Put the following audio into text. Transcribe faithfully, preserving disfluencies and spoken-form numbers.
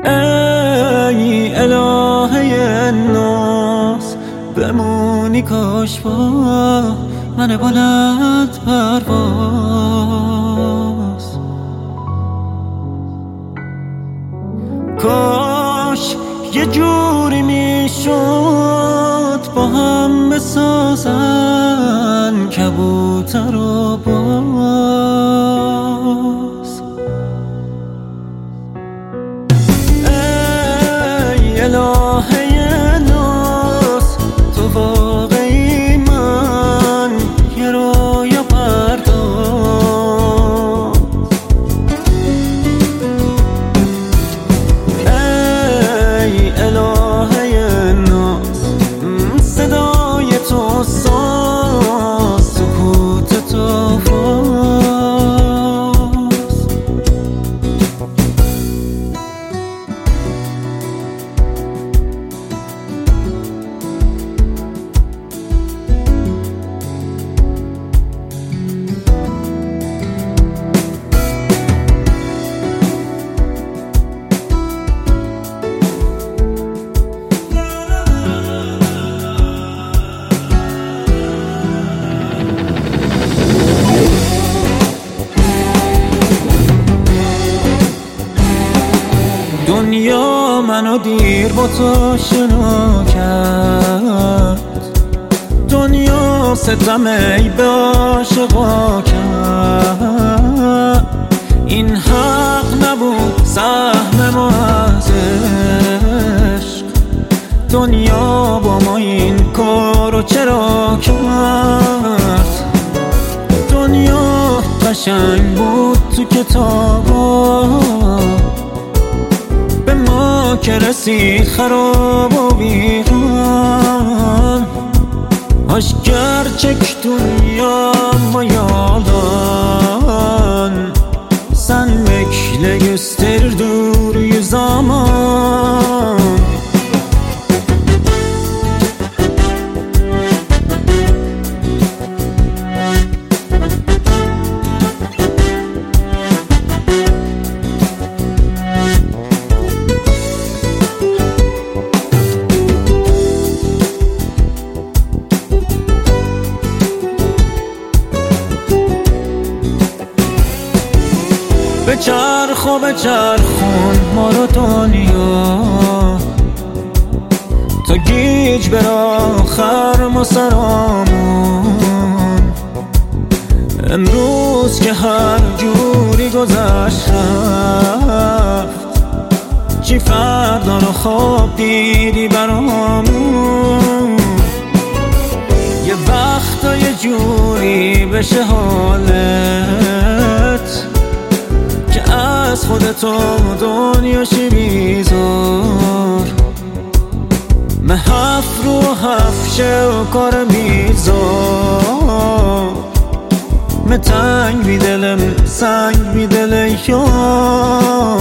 ای الهه ناز بمونی کاش با من بلند پرواز، کاش یه جوری میشد با هم بسازن کبوتر و باز. ای الهه ناز تو واقعی من یه رویا پرداز. ای الهه ناز صدای تو ساز سکوت تو فاز. دنیا منو دیر با تو شنا کرد، دنیا ستم ای به عاشقا کرد. این حق نبود سهم ما از عشق، دنیا با ما این کارو چرا کرد؟ دنیا قشنگ بود تو کتابا، به ما که رسید خراب و ویران. Hoş gerçek dünyama yalan, sen bekle gösterir dur zaman. بچرخ و بچرخون ما رو دنیا، تا گیج بر آخر ما سرامون. امروز که هر جوری گذشت رفت، چی فردا رو خواب دیدی برامون؟ یه وقتا یه جوری بشه حالت که از خودتو دنیاشی بیزار. محف رو حفشه و کار بیزار، متنگ بی دلم سنگ بی دل یار.